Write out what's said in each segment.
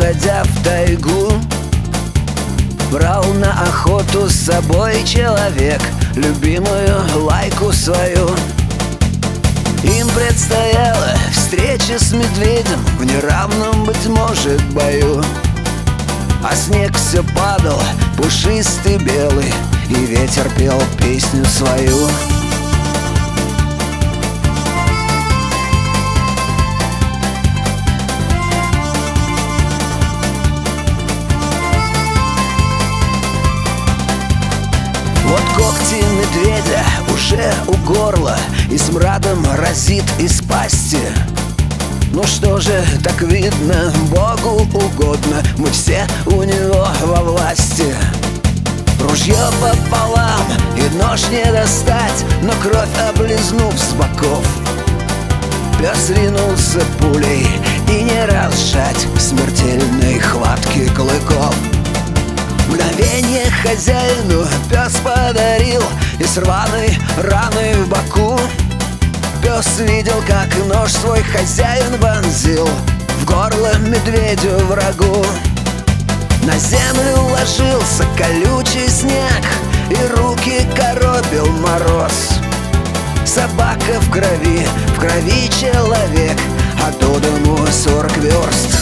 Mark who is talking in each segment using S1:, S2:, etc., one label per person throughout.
S1: уходя в тайгу, брал на охоту с собой человек любимую лайку свою. Им предстояла встреча с медведем в неравном, быть может, бою. А снег все падал, пушистый белый, и ветер пел песню свою. Вот когти медведя уже у горла, и смрадом разит из пасти. Ну что же, так видно, Богу угодно, мы все у него во власти. Ружье пополам и нож не достать, но кровь облизнув с боков, пес ринулся пулей и не разжать в смертельной хватке клыков. Мгновение хозяину пес подарил, и с рваной раной в боку пес видел, как нож свой хозяин вонзил в горло медведю врагу. На землю ложился колючий снег, и руки коробил мороз. Собака в крови человек, а до дому 40 верст.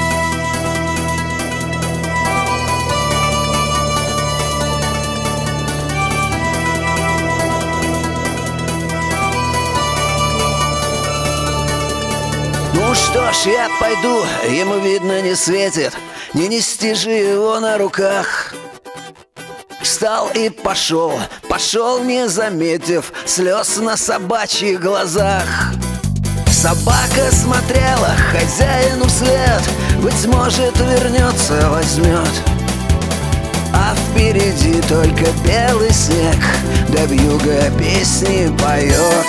S1: Ну что ж, я пойду, ему видно не светит, не нести же его на руках. Встал и пошел, не заметив слез на собачьих глазах. Собака смотрела хозяину вслед, быть может, вернется, возьмет. А впереди только белый снег, да вьюга песни поет.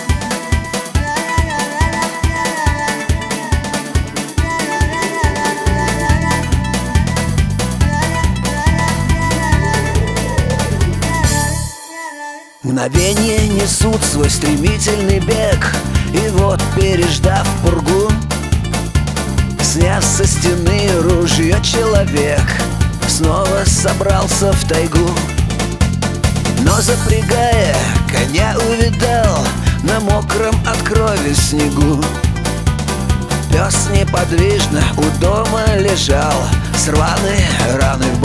S1: Мгновения несут свой стремительный бег, и вот, переждав пургу, сняв со стены ружье человек, снова собрался в тайгу. Но запрягая, коня увидал на мокром от крови снегу. Пес неподвижно у дома лежал с рваной раной в